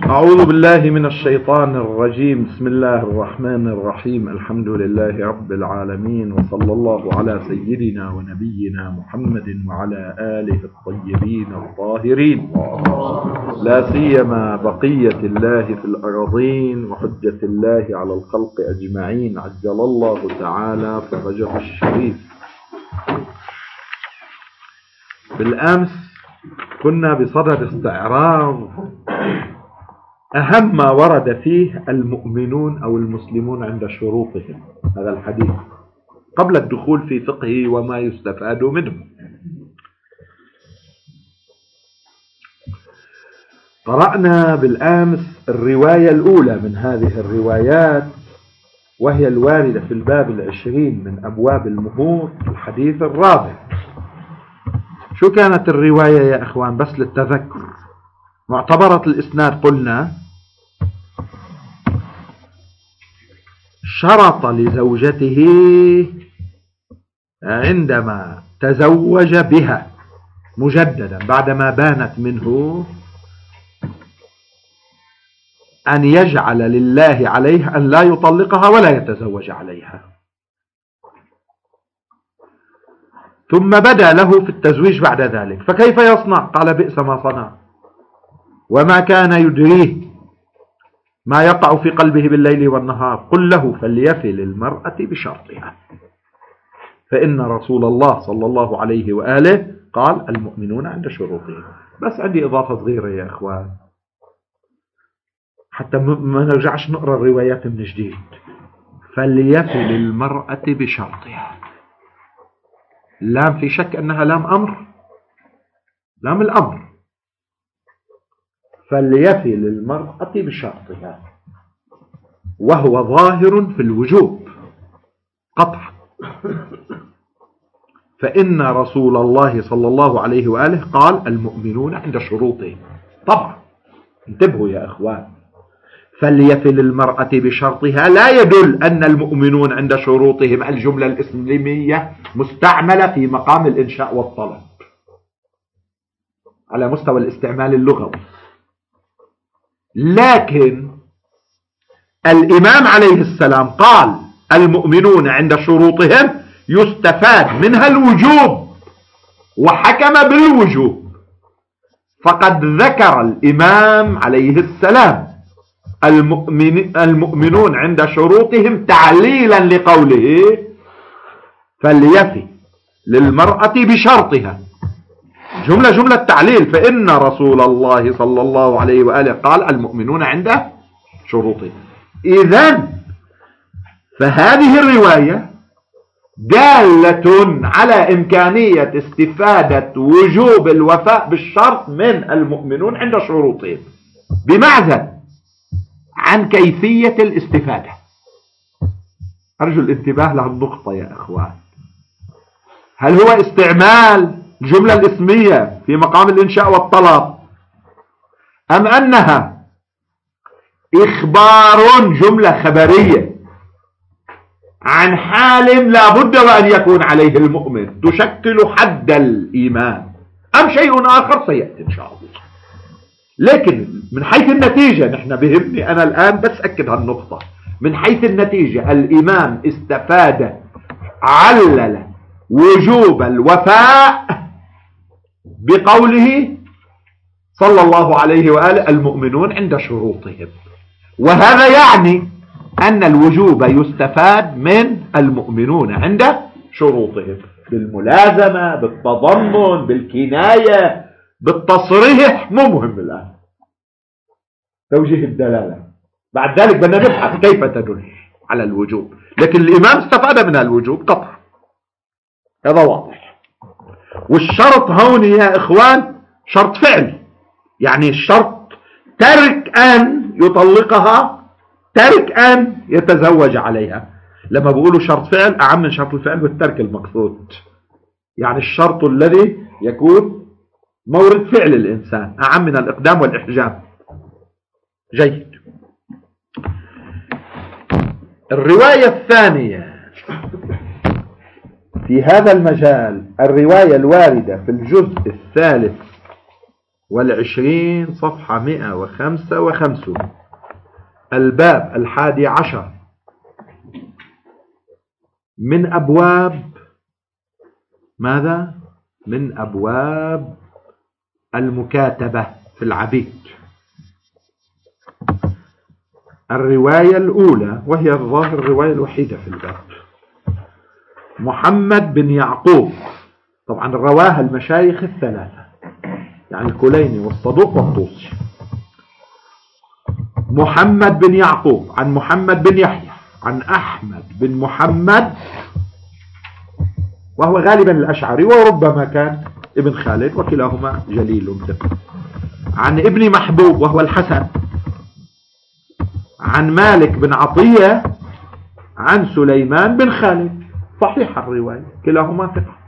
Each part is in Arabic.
أعوذ بالله من الشيطان الرجيم. بسم الله الرحمن الرحيم. الحمد لله رب العالمين، وصلى الله على سيدنا ونبينا محمد وعلى آله الطيبين الطاهرين، لا سيما بقية الله في الأرضين وحجة الله على الخلق أجمعين، عجل الله تعالى فرجه الشريف. بالأمس كنا بصدد استعراض أهم ما ورد فيه المؤمنون أو المسلمون عند شروطهم، هذا الحديث قبل الدخول في فقهه وما يستفاد منه. قرأنا بالأمس الرواية الأولى من هذه الروايات، وهي الواردة في الباب 20 من أبواب المهور، الحديث الرابع. شو كانت الرواية يا أخوان؟ بس للتذكر. معتبرة الإسناد قلنا شرط لزوجته عندما تزوج بها مجددا بعدما بانت منه أن يجعل لله عليه أن لا يطلقها ولا يتزوج عليها، ثم بدا له في التزويج بعد ذلك، فكيف يصنع؟ قال بئس ما صنع، وما كان يدريه ما يقع في قلبه بالليل والنهار. قل له فليفي للمرأة بشرطها، فإن رسول الله صلى الله عليه وآله قال المؤمنون عند شروطهم. بس عندي إضافة صغيرة يا أخوان حتى ما نرجعش نقرأ الروايات من جديد. فليفي للمرأة بشرطها، لام في شك أنها لام أمر، لام الأمر. فليفي للمرأة بشرطها، وهو ظاهر في الوجوب قطعا، فإن رسول الله صلى الله عليه وآله قال المؤمنون عند شروطهم. طبعا انتبهوا يا أخوان، فليفي للمرأة بشرطها لا يدل أن المؤمنون عند شروطهم الجملة الإسلامية مستعملة في مقام الإنشاء والطلب على مستوى الاستعمال اللغوي، لكن الإمام عليه السلام قال المؤمنون عند شروطهم يستفاد منها الوجوب، وحكم بالوجوب. فقد ذكر الإمام عليه السلام المؤمنون عند شروطهم تعليلا لقوله فليفي للمرأة بشرطها، جملة تعليل، فإن رسول الله صلى الله عليه وآله قال المؤمنون عند شروطهم. إذن فهذه الرواية دالة على إمكانية استفادة وجوب الوفاء بالشرط من المؤمنون عند شروطهم، بمعزل عن كيفية الاستفادة. أرجو الانتباه لهالنقطة يا أخوان. هل هو استعمال الجملة الاسمية في مقام الإنشاء والطلب، أم أنها إخبار جملة خبرية عن حال لا بد وأن يكون عليه المؤمن تشكل حد الإيمان، أم شيء آخر سيأتي إن شاء الله؟ لكن من حيث النتيجة نحن بهمني أنا الآن بس أكد هالنقطة. من حيث النتيجة الإمام استفاد، علل وجوب الوفاء بقوله صلى الله عليه وآله المؤمنون عند شروطهم، وهذا يعني أن الوجوب يستفاد من المؤمنون عند شروطهم بالملازمة، بالتضمن، بالكناية، بالتصريح. مو مهم الآن توجيه الدلالة، بعد ذلك بدنا نبحث كيف تدل على الوجوب، لكن الإمام استفاد من الوجوب قطعا، هذا واضح. والشرط هون يا إخوان شرط فعل، يعني الشرط ترك أن يطلقها، ترك أن يتزوج عليها. لما بقولوا شرط فعل أعم من شرط الفعل والترك المقصود، يعني الشرط الذي يكون مورد فعل الإنسان أعم من الإقدام والإحجام. جيد. الرواية الثانية في هذا المجال الرواية الواردة في الجزء الثالث والعشرين صفحة 155. الباب 11 من أبواب ماذا؟ من أبواب المكاتبة في العبيد. الرواية الأولى وهي الظاهر الرواية الوحيدة في الباب، محمد بن يعقوب، طبعا رواها المشايخ الثلاثة، يعني الكليني والصدوق والطوسي. محمد بن يعقوب عن محمد بن يحيى عن أحمد بن محمد، وهو غالبا الأشعري وربما كان ابن خالد، وكلاهما جليل ثقة. عن ابن محبوب وهو الحسن، عن مالك بن عطية عن سليمان بن خالد، صحيح الرواية، كلاهما ثقة.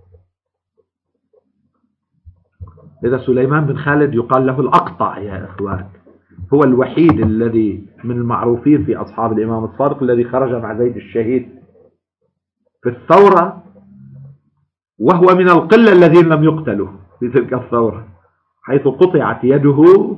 إذا سليمان بن خالد يقال له الأقطع يا إخوان، هو الوحيد الذي من المعروفين في أصحاب الإمام الصادق الذي خرج مع زيد الشهيد في الثورة، وهو من القلة الذين لم يقتلوا في تلك الثورة، حيث قطعت يده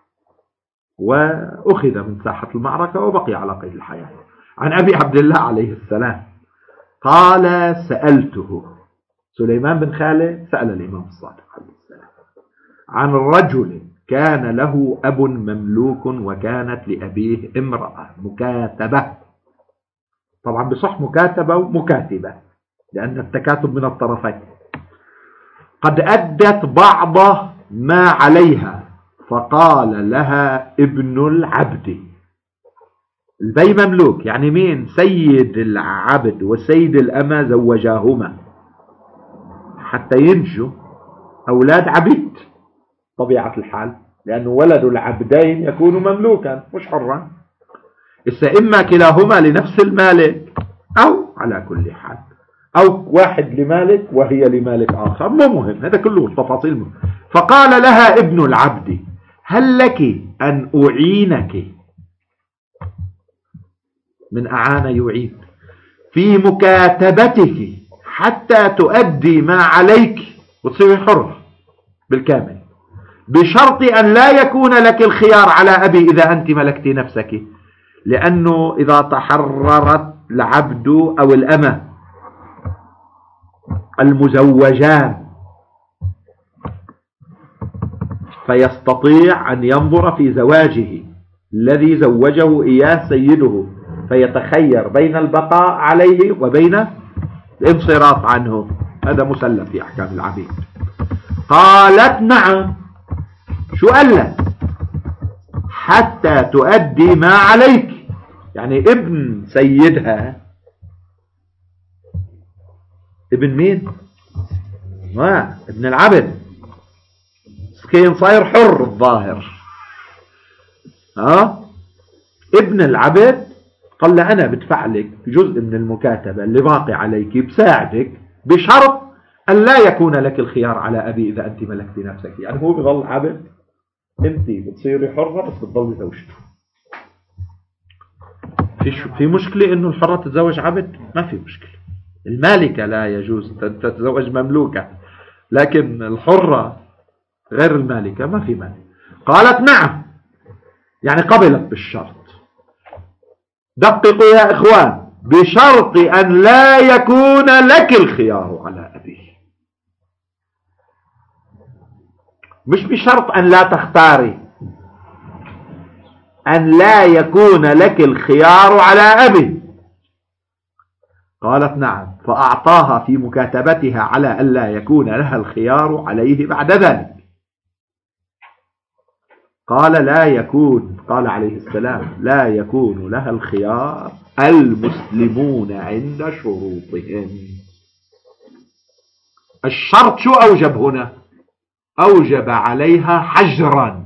وأخذ من ساحة المعركة وبقي على قيد الحياة. عن أبي عبد الله عليه السلام قال سألته، سليمان بن خالد سأل الإمام الصادق عليه السلام عن رجل كان له أب مملوك وكانت لأبيه امرأة مكاتبة، طبعا بصح مكاتبة ومكاتبة لأن التكاتب من الطرفين، قد أدت بعض ما عليها فقال لها ابن العبد. البي مملوك يعني مين؟ سيد العبد وسيد الأمة زوجاهما حتى ينجوا أولاد عبيد طبيعة الحال، لأنه ولد العبدين يكون مملوكا مش حرا، إما كلاهما لنفس المالك أو على كل حال، أو واحد لمالك وهي لمالك آخر، مو مهم، هذا كله التفاصيل مهم. فقال لها ابن العبد هل لك أن أعينك، من أعان يعين، في مكاتبتك حتى تؤدي ما عليك وتصير حرة بالكامل، بشرط أن لا يكون لك الخيار على أبي إذا أنت ملكت نفسك، لأنه إذا تحررت العبد أو الأمة المزوجان فيستطيع أن ينظر في زواجه الذي زوجه إياه سيده، فيتخير بين البقاء عليه وبين الانصراف عنه، هذا مسلم في أحكام العبيد. قالت نعم، شو قال لك؟ حتى تؤدي ما عليك، يعني ابن سيدها، ابن مين؟ ابن العبد، مسكين صاير حر الظاهر، ابن العبد قال له أنا بدفع لك جزء من المكاتبة اللي باقي عليك، بساعدك بشرط أن لا يكون لك الخيار على أبي إذا أنت ملكت نفسك، يعني هو بظل عبد، أنت بتصيري حرة بس بتضلي زوجته. في مشكلة إنه الحرة تتزوج عبد؟ ما في مشكلة، المالكة لا يجوز تتزوج مملوكة، لكن الحرة غير المالكة ما في مانع. قالت نعم، يعني قبلت بالشرط. دققوا يا إخوان، بشرط أن لا يكون لك الخيار على أبيه، مش بشرط أن لا تختاري، أن لا يكون لك الخيار على أبيه. قالت نعم، فأعطاها في مكاتبتها على أن لا يكون لها الخيار عليه بعد ذلك. قال لا يكون، قال عليه السلام لا يكون لها الخيار المسلمون عند شروطهم. الشرط شو أوجب هنا؟ أوجب عليها حجرا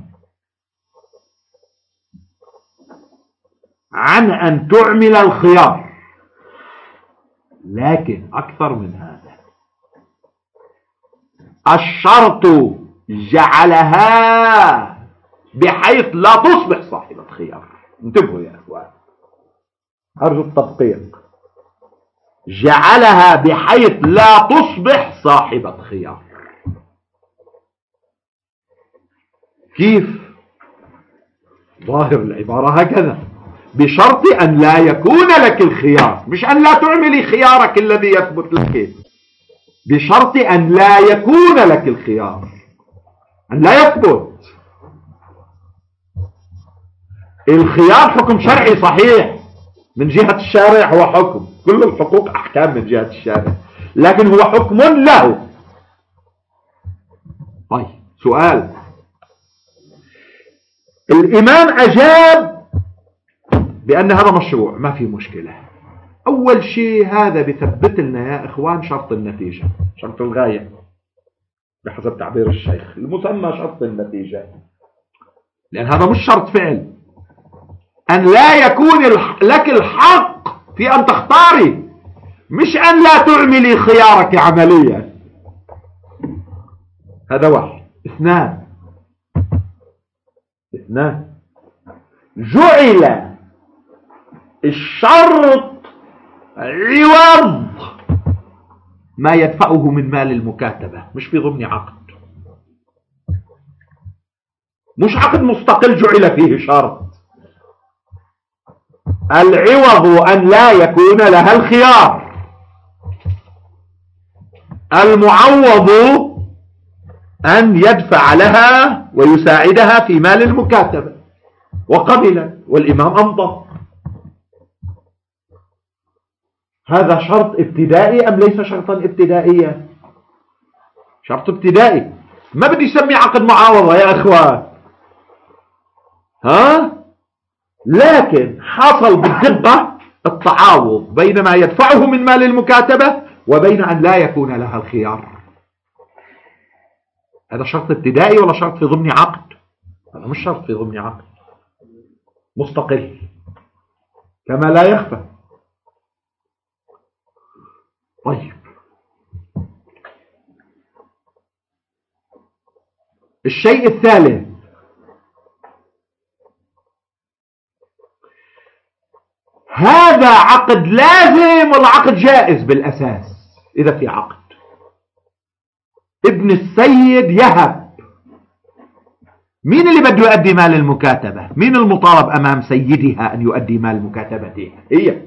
عن أن تعمل الخيار، لكن أكثر من هذا، الشرط جعلها بحيث لا تصبح صاحبة خيار. انتبهوا يا أخوان، أرجو التدقيق، جعلها بحيث لا تصبح صاحبة خيار. كيف؟ ظاهر العبارة هكذا: بشرط أن لا يكون لك الخيار، مش أن لا تعملي خيارك الذي يثبت لك، بشرط أن لا يكون لك الخيار، أن لا يثبت. الخيار حكم شرعي صحيح، من جهة الشارع هو حكم، كل الحقوق أحكام من جهة الشارع، لكن هو حكم له. طيب سؤال: الإمام أجاب بأن هذا مشروع، ما في مشكلة. أول شيء هذا بثبت لنا يا إخوان شرط النتيجة، شرط الغاية بحسب تعبير الشيخ، المسمى شرط النتيجة، لأن هذا مش شرط فعل. أن لا يكون لك الحق في أن تختاري، مش أن لا تعملي خيارك عمليا. هذا واحد. اثنان، جعل الشرط عوض ما يدفعه من مال المكاتبة، مش في ضمن عقد، مش عقد مستقل جعل فيه شرط. العوض أن لا يكون لها الخيار، المعوض أن يدفع لها ويساعدها في مال المكاتبة، وقبل والإمام أمضى. هذا شرط ابتدائي أم ليس شرطا ابتدائيا؟ شرط ابتدائي، ما بدي يسمي عقد معاوضة يا أخوان، لكن حصل بالدقة التعاوض بين ما يدفعه من مال المكاتبة وبين أن لا يكون لها الخيار. هذا شرط ابتدائي ولا شرط في ضمن عقد؟ هذا مش شرط في ضمن عقد، مستقل كما لا يخفى. طيب الشيء الثالث: هذا عقد لازم ولا عقد جائز؟ بالأساس إذا في عقد ابن السيد يهب، مين اللي بده يؤدي مال المكاتبة؟ مين المطالب أمام سيدها أن يؤدي مال مكاتبتها؟ هي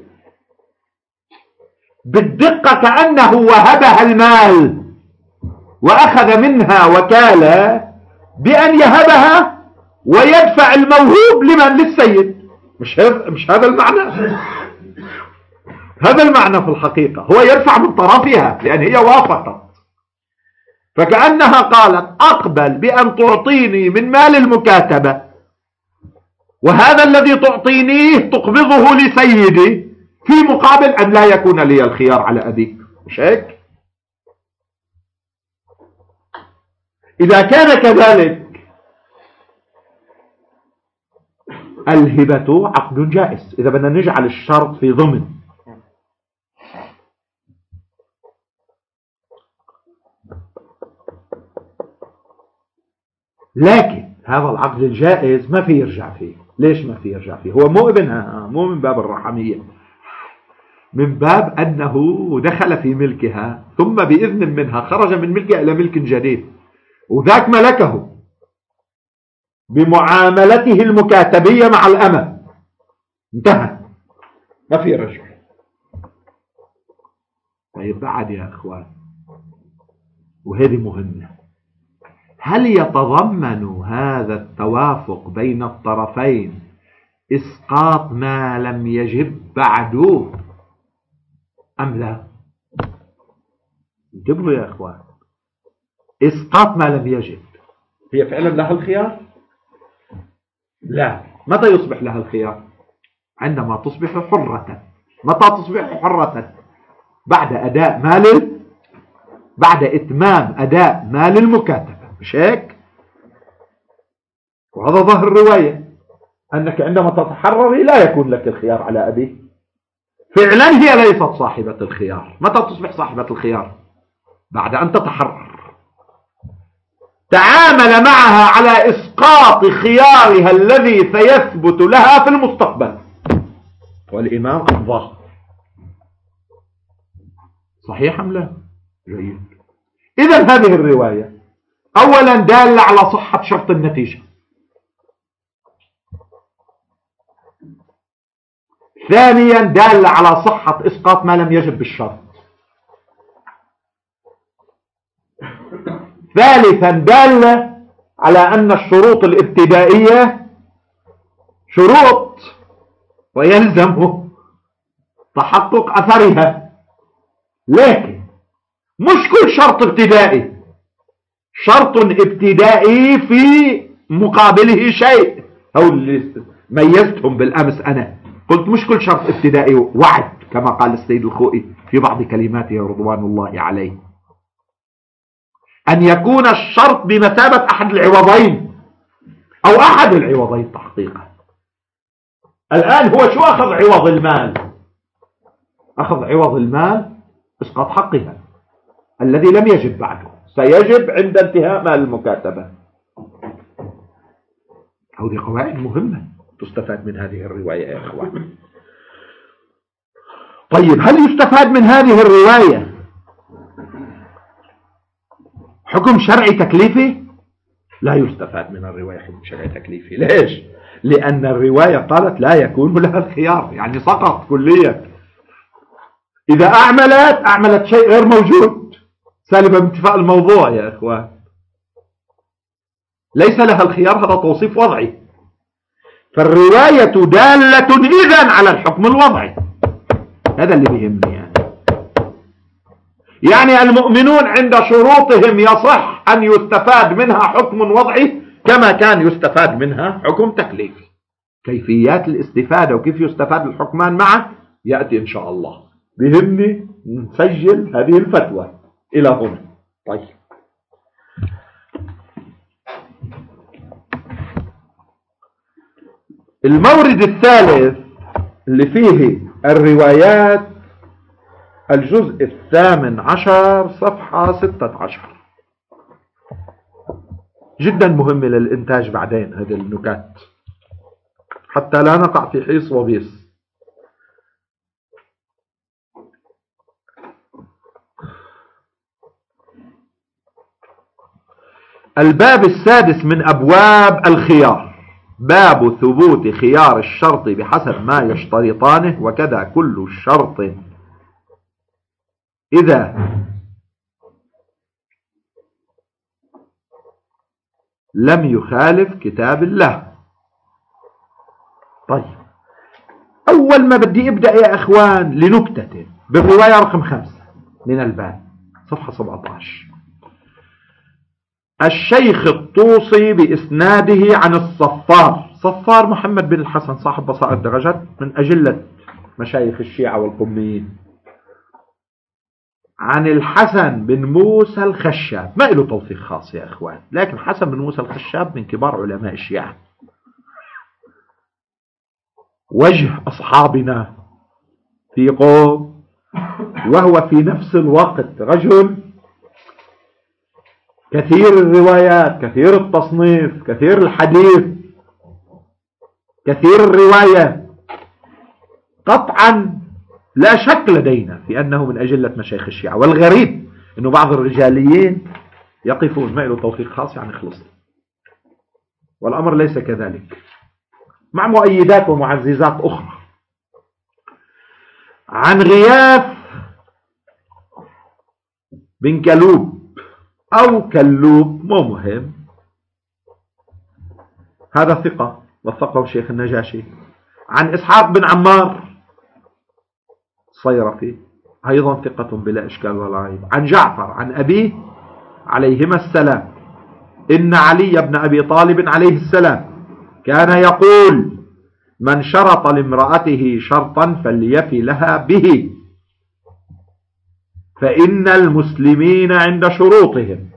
بالدقة كأنه وهبها المال وأخذ منها وكالة بأن يهبها ويدفع الموهوب لمن؟ للسيد. مش هذا المعنى؟ هذا المعنى في الحقيقة، هو يدفع من طرفها لأن هي وافقت، فكأنها قالت أقبل بأن تعطيني من مال المكاتبة، وهذا الذي تعطينيه تقبضه لسيدي في مقابل أن لا يكون لي الخيار على أبيك. مش هيك؟ إذا كان كذلك الهبة عقد جائز، إذا بدنا نجعل الشرط في ضمن. لكن هذا العقد الجائز ما في يرجع فيه. ليش ما في يرجع فيه؟ هو مو ابنها، مو من باب الرحمية، من باب أنه دخل في ملكها ثم بإذن منها خرج من ملكها إلى ملك جديد، وذاك ملكه بمعاملته المكاتبية مع الأمة، انتهى، ما في رجع. طيب بعد يا أخوان، وهذه مهمة: هل يتضمن هذا التوافق بين الطرفين إسقاط ما لم يجب بعده أم لا؟ انتبهوا يا أخوان، إسقاط ما لم يجب، هي فعلا لها الخيار؟ لا. متى يصبح لها الخيار؟ عندما تصبح حرة. متى تصبح حرة؟ بعد إتمام أداء مال المكاتبة، مش هيك؟ وهذا ظاهر الرواية، أنك عندما تتحرري لا يكون لك الخيار على أبيك. فعلا هي ليست صاحبة الخيار. متى تصبح صاحبة الخيار؟ بعد أن تتحرر. تعامل معها على إسقاط خيارها الذي سيثبت لها في المستقبل، والإمام أمضاه. صحيح أم لا؟ جيد. إذن هذه الرواية أولا دالة على صحة شرط النتيجة، ثانيا دال على صحة إسقاط ما لم يجب بالشرط. ثالثا دال على أن الشروط الابتدائية شروط ويلزم تحقق أثرها، لكن مش كل شرط ابتدائي شرط ابتدائي في مقابله شيء. هو اللي ميزتهم بالأمس، أنا قلت مش كل شرط ابتدائي وعد كما قال السيد الخوئي في بعض كلماته رضوان الله عليه، أن يكون الشرط بمثابة أحد العوضين أو أحد العوضين تحقيقا. الآن هو شو أخذ عوض المال؟ أخذ عوض المال إسقاط حقها الذي لم يجب بعده، سيجب عند انتهاء مال المكاتبة. هذه قواعد مهمة تستفاد من هذه الرواية يا أخوان. طيب هل يستفاد من هذه الرواية حكم شرعي تكليفي؟ لا يستفاد من الرواية حكم شرعي تكليفي. ليش؟ لأن الرواية قالت لا يكون لها الخيار، يعني سقط كليا. إذا أعملت شيء غير موجود سالبا باتفاق الموضوع يا إخوان، ليس لها الخيار، هذا توصيف وضعي. فالرواية دالة إذن على الحكم الوضعي، هذا اللي بيهمني. يعني المؤمنون عند شروطهم يصح أن يستفاد منها حكم وضعي كما كان يستفاد منها حكم تكليفي. كيفيات الاستفادة وكيف يستفاد الحكمان معا يأتي إن شاء الله. بيهمني نسجل هذه الفتوى إلى هنا. طيب المورد الثالث اللي فيه الروايات الجزء 18 صفحة 16، جدا مهم للإنتاج بعدين هذه النكات حتى لا نقع في حيص وبيص. الباب السادس من أبواب الخيار، باب ثبوت خيار الشرط بحسب ما يشترطانه، وكذا كل شرط إذا لم يخالف كتاب الله. طيب أول ما بدي أبدأ يا أخوان لنكتة بالرواية رقم 5 من الباب صفحة 17. الشيخ الطوسي بإسناده عن الصفار، صفار محمد بن الحسن صاحب بصائر الدرجات من أجلة مشايخ الشيعة والقميين، عن الحسن بن موسى الخشاب. ما له توثيق خاص يا أخوان، لكن حسن بن موسى الخشاب من كبار علماء الشيعة، وجه أصحابنا في قوم، وهو في نفس الوقت رجل كثير الروايات، كثير التصنيف، كثير الحديث، كثير الرواية. قطعا لا شك لدينا في أنه من أجلة مشايخ الشيعة. والغريب أنه بعض الرجاليين يقفون ما له توفيق خاص يعني خلص، والأمر ليس كذلك، مع مؤيدات ومعززات أخرى. عن غياث بن كلوب أو كلوب مو مهم، هذا ثقة وثقه الشيخ النجاشي. عن إسحاق بن عمار الصيرفي أيضا ثقة بلا إشكال ولا ريب. عن جعفر عن أبيه عليهما السلام إن علي بن أبي طالب عليه السلام كان يقول: من شرط لامرأته شرطا فليفي لها به، فإن المسلمين عند شروطهم.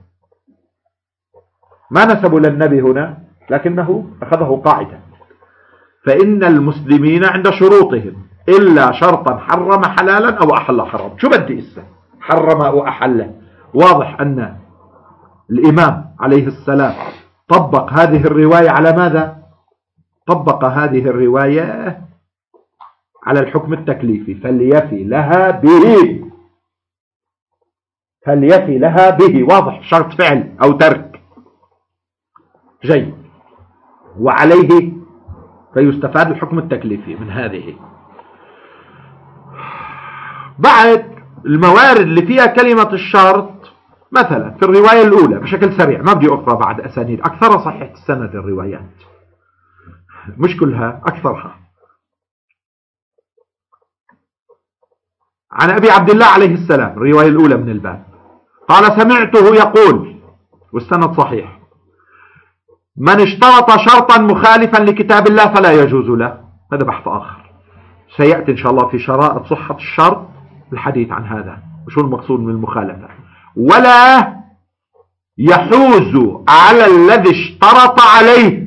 ما نسبوا للنبي هنا لكنه أخذه قاعدة، فإن المسلمين عند شروطهم إلا شرطا حرم حلالا أو أحل حرام. شو بدي إسا حرم أو أحل؟ واضح أن الإمام عليه السلام طبق هذه الرواية على ماذا؟ طبق هذه الرواية على الحكم التكليفي، فليفي لها به، فليفي لها به، واضح، شرط فعل أو ترك. جيد. وعليه فيستفاد الحكم التكليفي من هذه. بعد الموارد اللي فيها كلمة الشرط مثلا في الرواية الأولى بشكل سريع، ما بدي أقرأ بعد أسانيد، أكثرها صحيح السند الروايات، مش كلها أكثرها. عن أبي عبد الله عليه السلام الرواية الأولى من الباب قال سمعته يقول، والسند صحيح: من اشترط شرطا مخالفا لكتاب الله فلا يجوز له. هذا بحث آخر سيأتي إن شاء الله في شرائط صحة الشرط الحديث عن هذا وشو المقصود من المخالفة. ولا يحوز على الذي اشترط عليه،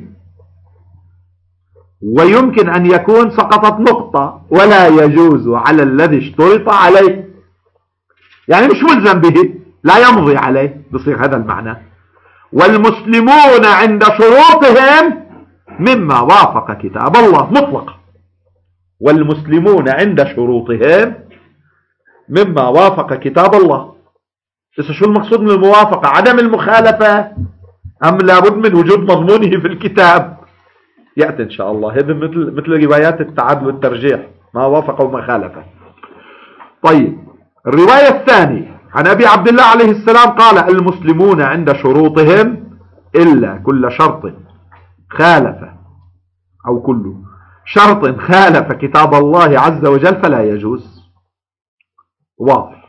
ويمكن أن يكون سقطت نقطة: ولا يجوز على الذي اشترط عليه، يعني مش ملزم به، لا يمضي عليه، بصير هذا المعنى. والمسلمون عند شروطهم مما وافق كتاب الله مطلقا. والمسلمون عند شروطهم مما وافق كتاب الله. بس شو المقصود من الموافقة؟ عدم المخالفة أم لابد من وجود مضمونه في الكتاب؟ يأتي إن شاء الله. هذا مثل روايات التعادل والترجيح، ما وافق وما خالف. طيب الرواية الثانية عن أبي عبد الله عليه السلام قال المسلمون عند شروطهم إلا كل شرط خالف، أو كل شرط خالف كتاب الله عز وجل فلا يجوز. واضح.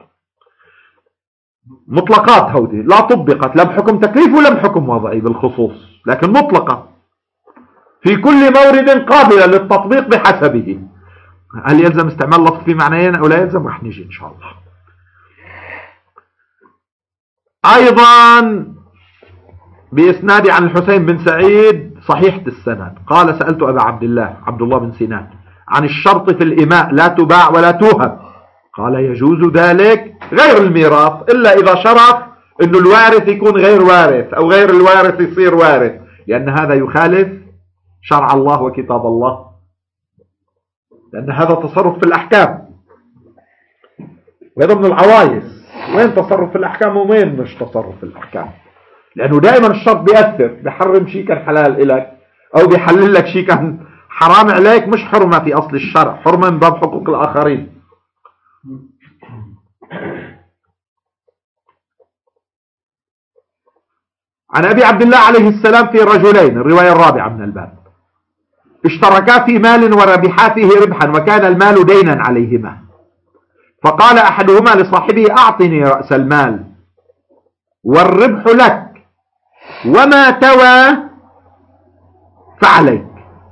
مطلقات هودي لا طبقت لا بحكم تكليف ولا بحكم وضعي بالخصوص، لكن مطلقة في كل مورد قابلة للتطبيق بحسبه. هل يلزم استعمال لفظ في معنيين أو لا يلزم؟ رح نيجي إن شاء الله. أيضا بإسناد عن الحسين بن سعيد صحيحة السند قال سألت أبا عبد الله عبد الله بن سنان عن الشرط في الإماء لا تباع ولا توهب، قال يجوز ذلك غير الميراث إلا إذا شرط أن الوارث يكون غير وارث أو غير الوارث يصير وارث، لأن هذا يخالف شرع الله وكتاب الله، لأن هذا تصرف في الأحكام، وهذا من العوايز. وين تصرف في الأحكام ومين مش تصرف في الأحكام؟ لأنه دائما الشرط بيأثر، بيحرم شيء كان حلال إلك أو بيحلل لك شيء كان حرام عليك، مش حرمة في أصل الشرع، حرمة من باب حقوق الآخرين. عن أبي عبد الله عليه السلام في رجلين الرواية الرابعة من الباب اشتركا في مال وربحا فيه ربحا وكان المال دينا عليهما، فقال أحدهما لصاحبه أعطني رأس المال والربح لك وما توى فعليك.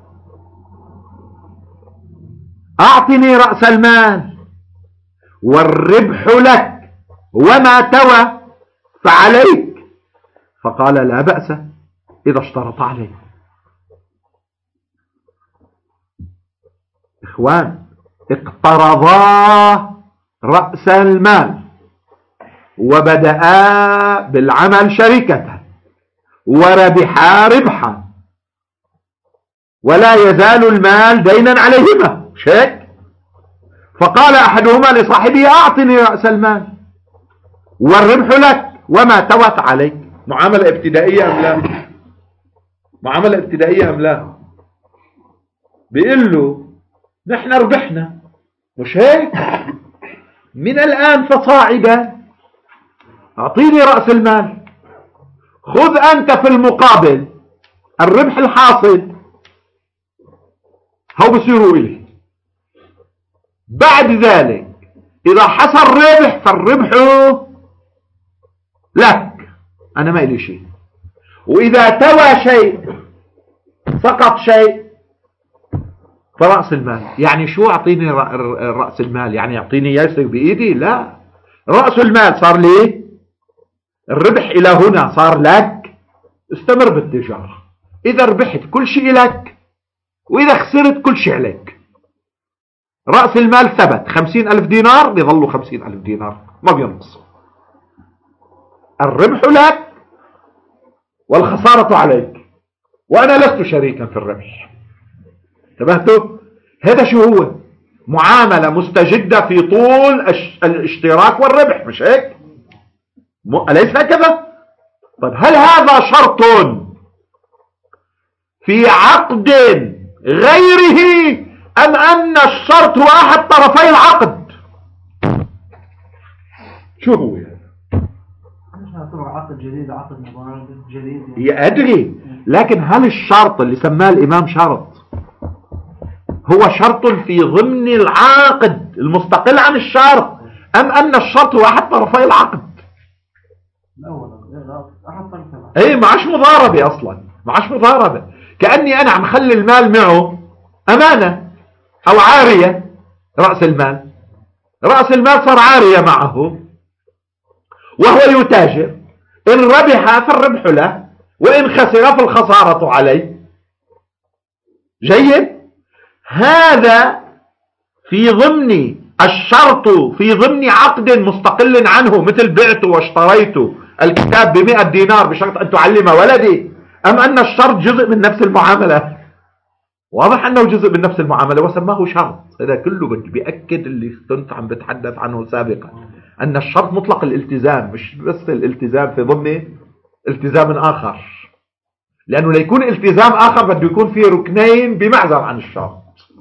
أعطني رأس المال والربح لك وما توى فعليك، فقال لا بأس إذا اشترط عليه. إخوان اقترضا رأس المال وبدأا بالعمل شركة وربحا ربحا ولا يزال المال دينا عليهما شيك. فقال أحدهما لصاحبه أعطني رأس المال والربح لك وما توت عليك. معاملة ابتدائية أم لا؟ معاملة ابتدائية أم لا؟ بيقول له نحن ربحنا مش هيك؟ من الآن فصاعدا أعطيني رأس المال، خذ أنت في المقابل الربح الحاصل، هو بصيروا إلي. بعد ذلك إذا حصل ربح فالربح لك، أنا ما إلي شيء. وإذا توى شيء سقط شيء فرأس المال. يعني شو أعطيني رأس المال؟ يعني يعطيني يسر بإيدي؟ لا، رأس المال صار لي، الربح إلى هنا صار لك، استمر بالتجارة. إذا ربحت كل شيء لك وإذا خسرت كل شيء عليك. رأس المال ثبت 50,000 دينار بيظلوا 50,000 دينار ما بينقص. الربح لك والخسارة عليك وأنا لست شريكا في الربح. انتبهتوا؟ هذا شو هو؟ معاملة مستجدة في طول الاشتراك والربح، مش هيك؟ أليس هكذا؟ طيب هل هذا شرط في عقد غيره أم أن الشرط هو أحد طرفي العقد؟ شو هو يعني؟ عقد جديد، عقد جديد يعني. أدري، لكن هل الشرط اللي سماه الإمام شرط هو شرط في ضمن العقد المستقل عن الشرط، أم أن الشرط هو أحد طرفي العقد؟ اي معاش مضاربة اصلا، معاش مضاربة، كأني انا عم خلي المال معه امانة او عارية. رأس المال صار عارية معه وهو يتاجر، ان ربح فالربح له وان خسر فالخسارة عليه. جيد، هذا في ضمن الشرط في ضمن عقد مستقل عنه، مثل بعت واشتريت الكتاب ب100 دينار بشرط أن تعلم ولدي، أم أن الشرط جزء من نفس المعاملة؟ واضح أنه جزء من نفس المعاملة وسماه شرط. هذا كله بيأكد اللي كنت عم بتحدث عنه سابقا، أن الشرط مطلق الالتزام، مش بس الالتزام في ضمن التزام آخر، لأنه ليكون التزام آخر بده يكون فيه ركنين بمعزل عن الشرط.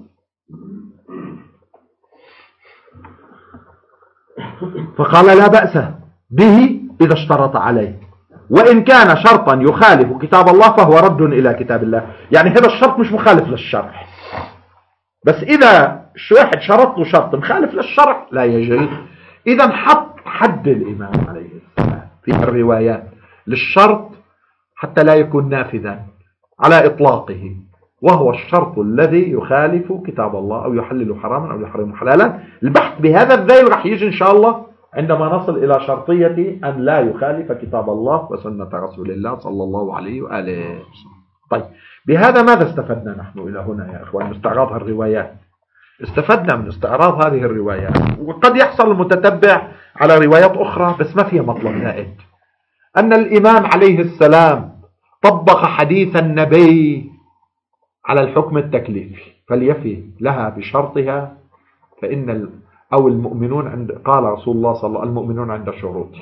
فقال لا بأس به إذا اشترط عليه، وإن كان شرطا يخالف كتاب الله فهو رد إلى كتاب الله. يعني هذا الشرط مش مخالف للشرع، بس إذا واحد شرط له شرط مخالف للشرع لا يجوز. إذا حط حد الإمام عليه السلام في الروايات للشرط حتى لا يكون نافذا على إطلاقه، وهو الشرط الذي يخالف كتاب الله أو يحلل حراما أو يحرم حلالا. البحث بهذا الذيل رح يجي إن شاء الله عندما نصل إلى شرطية أن لا يخالف كتاب الله وسنة رسول الله صلى الله عليه وآله. طيب، بهذا ماذا استفدنا نحن إلى هنا يا أخوان؟ استعراض الروايات. استفدنا من استعراض هذه الروايات، وقد يحصل المتتبع على روايات أخرى بس ما فيها مطلب زائد، أن الإمام عليه السلام طبق حديث النبي على الحكم التكليفي، فليفي لها بشرطها، فإن أو المؤمنون عند، قال رسول الله صلى الله عليه وسلم المؤمنون عند شروطه.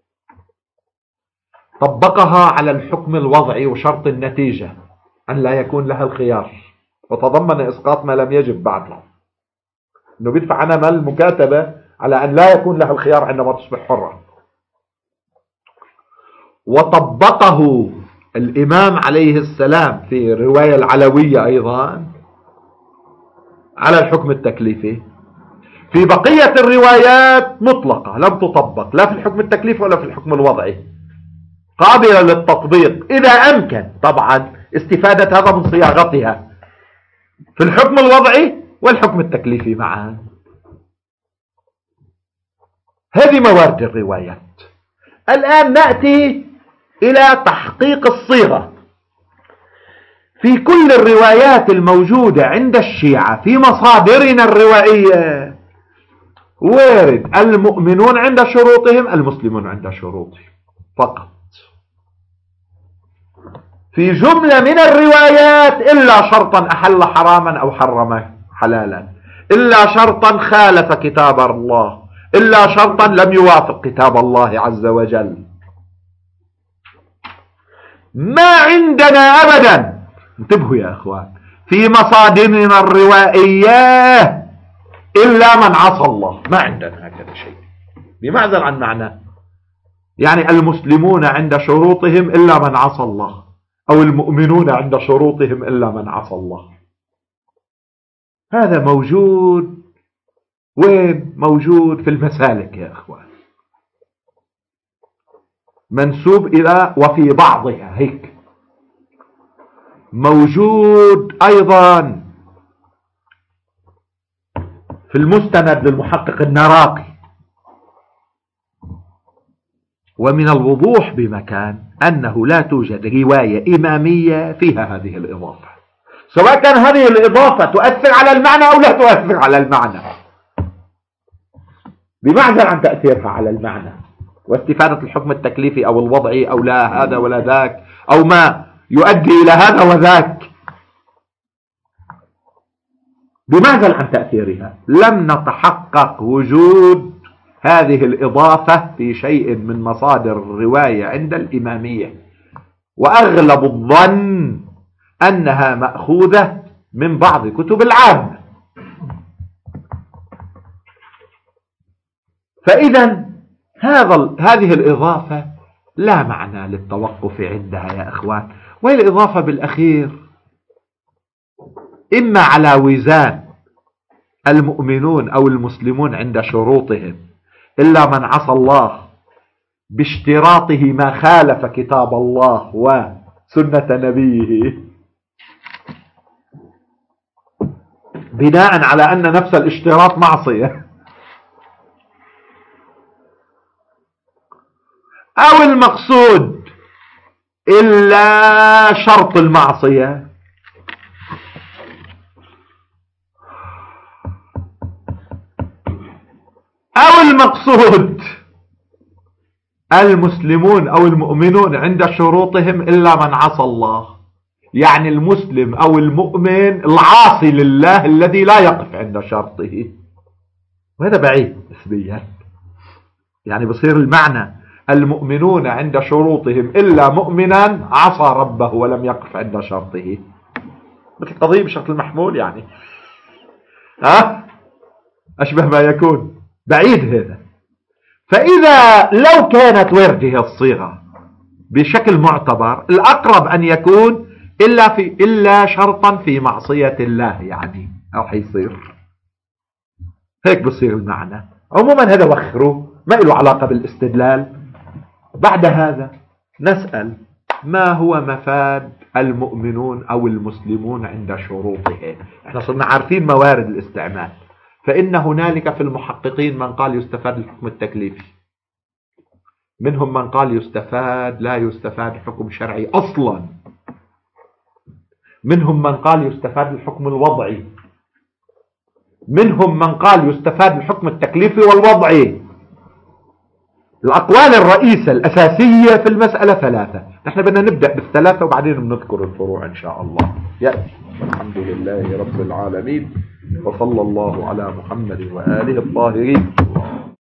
طبقها على الحكم الوضعي وشرط النتيجة أن لا يكون لها الخيار، وتضمن إسقاط ما لم يجب بعد، أنه بيدفع عنها مال المكاتبة على أن لا يكون لها الخيار عندما تصبح حرة. وطبقه الإمام عليه السلام في الرواية العلوية أيضا على الحكم التكليفي. في بقية الروايات مطلقة لم تطبق لا في الحكم التكليفي ولا في الحكم الوضعي، قابلة للتطبيق إذا أمكن طبعا استفادة هذا من صياغتها في الحكم الوضعي والحكم التكليفي معا. هذه موارد الروايات. الآن نأتي إلى تحقيق الصيغة. في كل الروايات الموجودة عند الشيعة في مصادرنا الروائية وارد المؤمنون عند شروطهم المسلمون عند شروطهم فقط. في جملة من الروايات إلا شرطا أحل حراما أو حرم حلالا، إلا شرطا خالف كتاب الله، إلا شرطا لم يوافق كتاب الله عز وجل. ما عندنا أبدا، انتبهوا يا أخوان، في مصادرنا الروائية إلا من عصى الله. ما عندنا هكذا شيء بمعزل عن معناه، يعني المسلمون عند شروطهم إلا من عصى الله، أو المؤمنون عند شروطهم إلا من عصى الله. هذا موجود وين؟ موجود في المسالك يا أخوان، منسوب إلى وفي بعضها هيك. موجود أيضا في المستند للمحقق النراقي. ومن الوضوح بمكان أنه لا توجد رواية إمامية فيها هذه الإضافة، سواء كان هذه الإضافة تؤثر على المعنى أو لا تؤثر على المعنى، بمعزل عن تأثيرها على المعنى واستفادة الحكم التكليفي أو الوضعي أو لا هذا ولا ذاك أو ما يؤدي إلى هذا وذاك، بمعزل عن تأثيرها. لم نتحقق وجود هذه الإضافة في شيء من مصادر الرواية عند الإمامية، وأغلب الظن أنها مأخوذة من بعض كتب العامة. فإذا هذه الإضافة لا معنى للتوقف عندها يا إخوان، وهي الإضافة بالأخير إما على وزان المؤمنون أو المسلمون عند شروطهم إلا من عصى الله باشتراطه ما خالف كتاب الله وسنة نبيه، بناء على أن نفس الاشتراط معصية، أو المقصود إلا شرط المعصية، أو المقصود المسلمون أو المؤمنون عند شروطهم إلا من عصى الله، يعني المسلم أو المؤمن العاصي لله الذي لا يقف عند شرطه، وهذا بعيد نسبيا. يعني بصير المعنى المؤمنون عند شروطهم إلا مؤمنا عصى ربه ولم يقف عند شرطه، مثل قضية بشرط المحمول، يعني أشبه ما يكون، بعيد هذا. فإذا لو كانت ورده الصيغة بشكل معتبر، الأقرب أن يكون إلا شرطا في معصية الله، يعني أو حيصير هيك بصير المعنى. عموما هذا وخره ما له علاقة بالاستدلال. بعد هذا نسأل ما هو مفاد المؤمنون أو المسلمون عند شروطهم؟ احنا صرنا عارفين موارد الاستعمال، فإن هنالك في المحققين من قال يستفاد الحكم التكليفي، منهم من قال لا يستفاد حكم شرعي أصلا، منهم من قال يستفاد الحكم الوضعي، منهم من قال يستفاد الحكم التكليفي والوضعي. الأقوال الرئيسة الأساسية في المسألة ثلاثة، نحن بدنا نبدأ بالثلاثة وبعدين بنذكر الفروع إن شاء الله. يأتي. الحمد لله رب العالمين، وصلى الله على محمد وآله الطاهرين.